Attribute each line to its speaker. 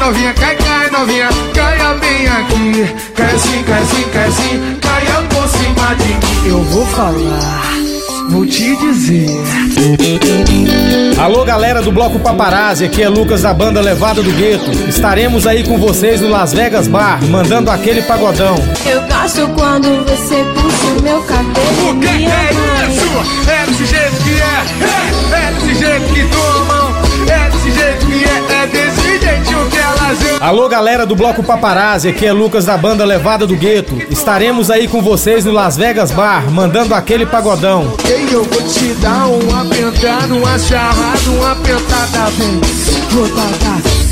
Speaker 1: novinha, cai, cai, novinha, caia bem aqui. Cai assim, cai assim, cai assim, caia por cima de mim.
Speaker 2: Eu vou falar, vou te dizer.
Speaker 3: Alô galera do Bloco Paparazzi, aqui é Lucas da banda Levada do Gueto. Estaremos aí com vocês no Las Vegas Bar, mandando aquele pagodão.
Speaker 4: Eu gosto quando você puxa meu cabelo.
Speaker 1: O que é isso? É desse jeito que é desse jeito que tomam, é desse jeito que é desse jeitinho que elas amam.
Speaker 3: Alô galera do Bloco Paparazzi, aqui é Lucas da banda Levada do Gueto. Estaremos aí com vocês no Las Vegas Bar, mandando aquele pagodão.
Speaker 1: Ei, eu vou te dar uma pentada, uma charrada, uma pentada, vem, vou dar.